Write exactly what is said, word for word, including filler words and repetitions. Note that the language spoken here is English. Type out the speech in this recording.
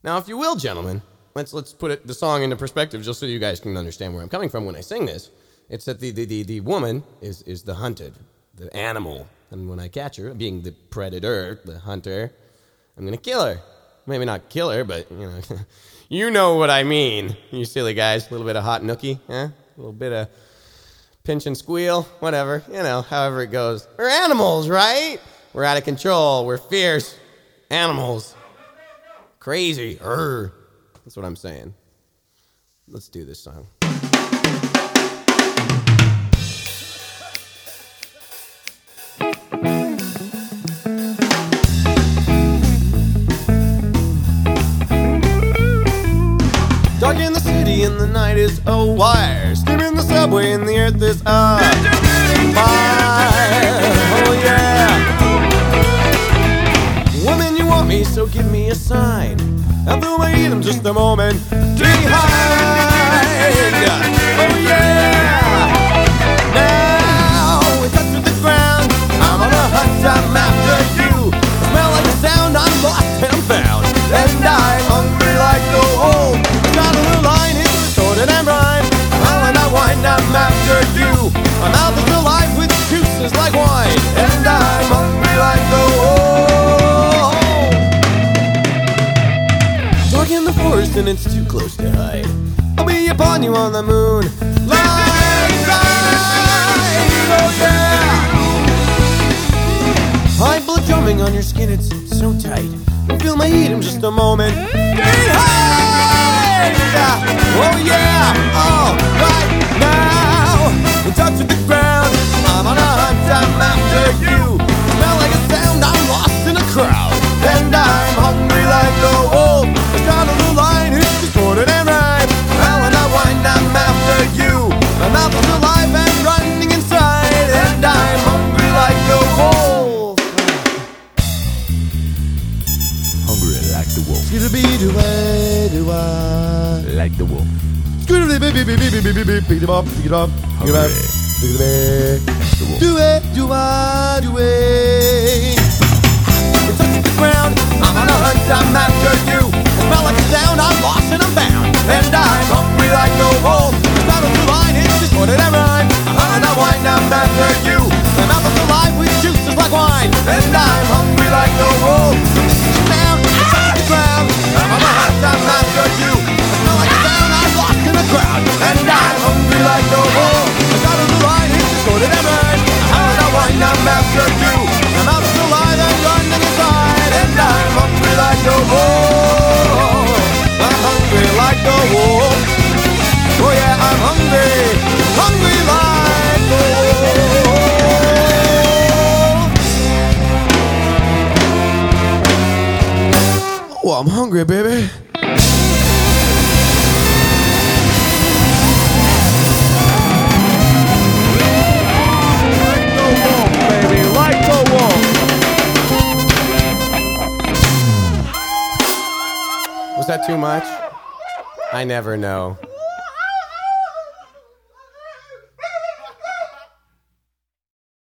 Now, if you will, gentlemen, let's let's put it, the song into perspective just so you guys can understand where I'm coming from when I sing this. It's that the, the, the, the woman is, is the hunted, the animal. And when I catch her, being the predator, the hunter, I'm going to kill her. Maybe not kill her, but, you know, you know what I mean. You silly guys, a little bit of hot nookie, huh? A little bit of pinch and squeal, whatever, you know, however it goes. We're animals, right? We're out of control. We're fierce animals. Crazy. Urgh. That's what I'm saying. Let's do this song. Dark in the city and the night is a wire. Steam in the subway and the earth is a fire. Oh yeah. Woman, you want me, so give me a sign. I feel my eat just a moment behind. Oh yeah. Now we touch with the ground. I'm on a hunt, I'm after you. I smell like a sound, I'm lost and found. And I'm hungry like the wolf. Got a little line, it's distorted and rhyme. Well, and I wine, I'm after you. My mouth is alive with juices like wine. And I'm hungry like the wolf. Dark in the forest and it's too close to hide. I'll be upon you on the moon. Like side, oh yeah. High blood drumming on your skin, it's so tight. I feel my heat in just a moment. Behind! Oh yeah! All right now, in touch with the ground. I'm on a hunt, I'm after you. Smell like a sound, I'm lost in a crowd. And I'm hungry like a wolf. I got a little line, it's distorted and rhyme. Well, when I wind, I'm after you. My mouth is alive and running inside. And I'm hungry like a wolf. Hungry like the wolf. Like the wolf. Hungry. Do it, do I, do it. You touch the ground, I'm on a hunt, I'm after you. I smell like a sound, I'm lost and I'm bound. And I'm hungry like a wolf. Got a new line, it's just what it I rhyme. I'm on a wine, I'm after you. My mouth is alive with juices like wine. And I'm hungry like a wolf. Now, you touch the ground, I'm on a hunt, I'm after you. I smell like a sound, I'm lost in the crowd. And I'm hungry like a wolf. Got a new line, it's just what it I rhyme. I'm on a wine, I'm after you. My mouth is alive and running inside. And I'm hungry like a wolf. I'm hungry like a wolf. Oh yeah, I'm hungry, hungry like a wolf. Oh, I'm hungry, baby. Like the wolf, baby, like the wolf. Was that too much? I never know.